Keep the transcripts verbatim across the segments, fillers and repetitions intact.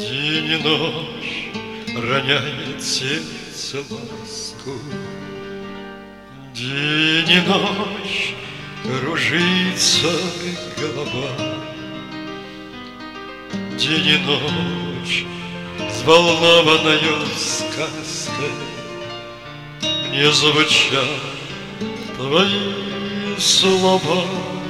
День и ночь роняет сердце ласку, день и ночь кружится голова, день и ночь взволнованною сказкой мне звучат твои слова.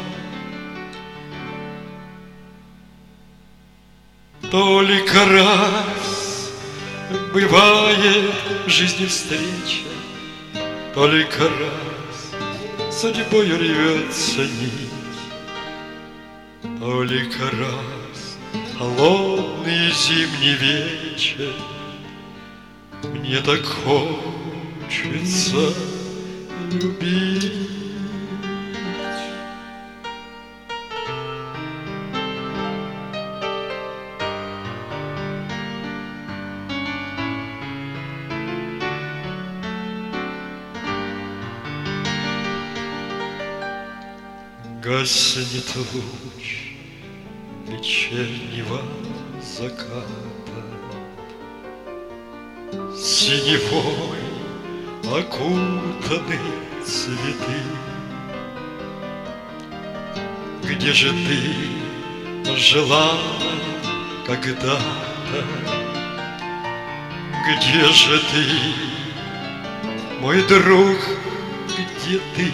Только раз бывает в жизни встреча, только раз судьбою рвется нить, только раз холодный зимний вечер мне так хочется любить. Гаснет луч вечернего заката, синевой окутаны цветы. Где же ты, желанная когда-то? Где же ты, мой друг, где ты?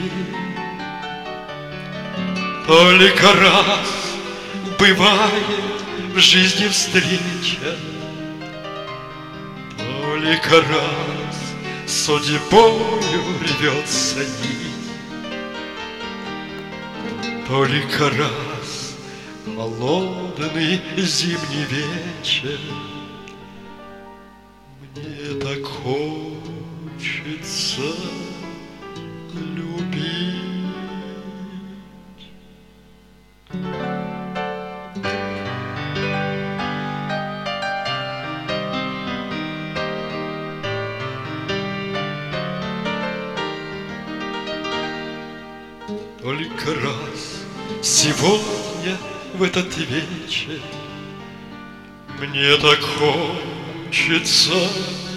Только раз бывает в жизни встреча, только раз судьбою рвется нить, только раз холодный зимний вечер мне так хочется любить. Только раз сегодня в этот вечер мне так хочется